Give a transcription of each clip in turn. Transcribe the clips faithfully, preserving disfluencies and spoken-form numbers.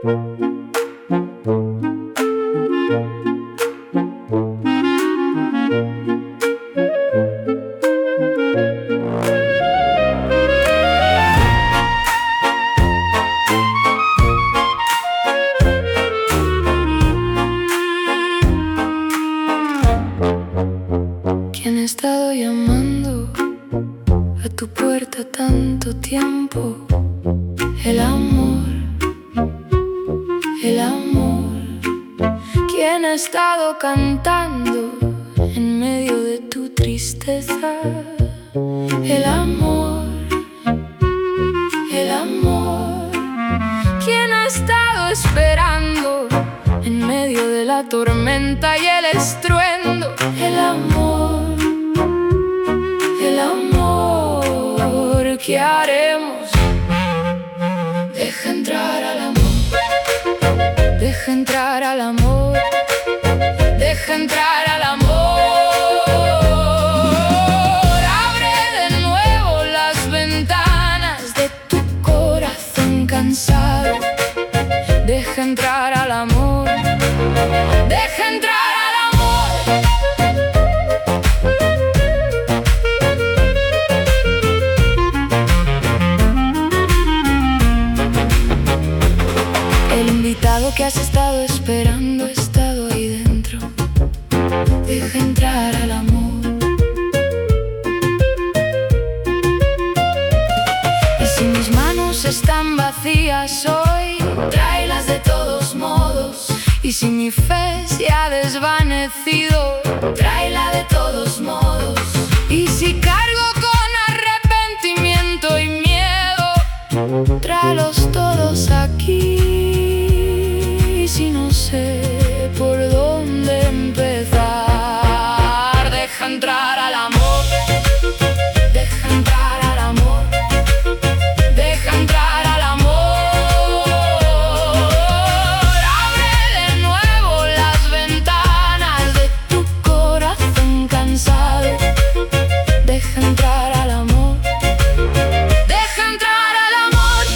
¿Quién ha estado llamando a tu puerta tanto tiempo? El amor, el amor. ¿Quién ha estado cantando en medio de tu tristeza? El amor, el amor. ¿Quién ha estado esperando en medio de la tormenta y el estruendo? El amor, el amor. ¿Qué haremos? Deja entrar al amor, deja entrar al amor, deja entrar al amor. Abre de nuevo las ventanas de tu corazón cansado. Deja entrar al amor, deja entrar al amor. El invitado que has estado esperando ha estado ahí dentro. Deja entrar al amor. Y si mis manos están vacías hoy, tráelas de todos modos. Y si mi fe se ha desvanecido, tráela de todos modos. Y si cargo con arrepentimiento y miedo, tráelos todos aquí. Y si no sé por dónde empezar, deja entrar al amor, deja entrar al amor, deja entrar al amor. Abre de nuevo las ventanas de tu corazón cansado. Deja entrar al amor, deja entrar al amor.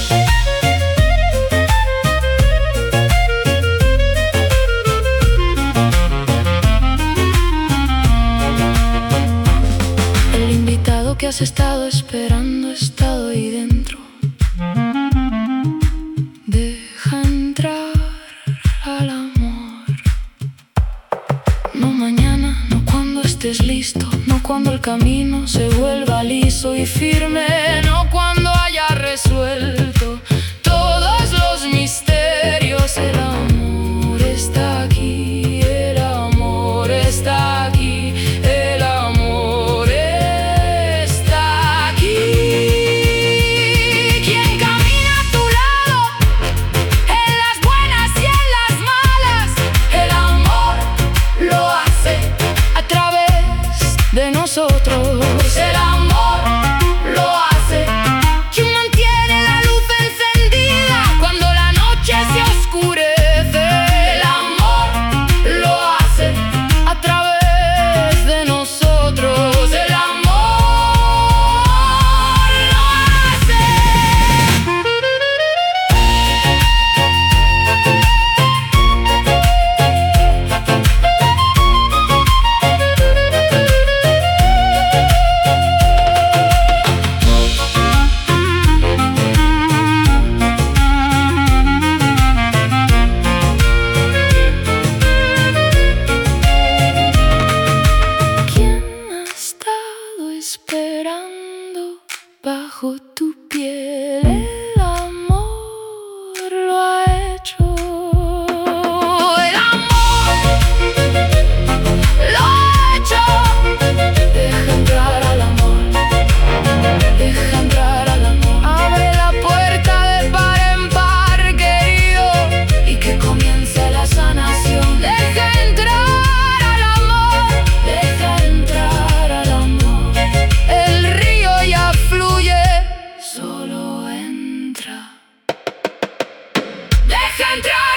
El invitado que has estado esperando ha estado ahí dentro. Deja entrar al amor. No mañana, no cuando estés listo, no cuando el camino se vuelva liso y firme, no cuando haya resuelto todos los misterios. El amor está aquí, el amor está aquí, el amor está aquí. Quien camina a tu lado en las buenas y en las malas, el amor lo hace a través de nosotros. El amor lo hace. Quien mantiene la luz encendida cuando la noche se oscurece. El amor lo hace a través de nosotros. El amor lo hace. ¿Quién ha estado esperando bajo tu piel? El amor lo ha hecho. El amor lo ha hecho. Deja entrar al amor, deja entrar al amor. Abre la puerta de par en par, querido, y que comience la sanación. Deja entrar al amor, deja entrar al amor. El río ya fluye, solo entra. Deja entrar.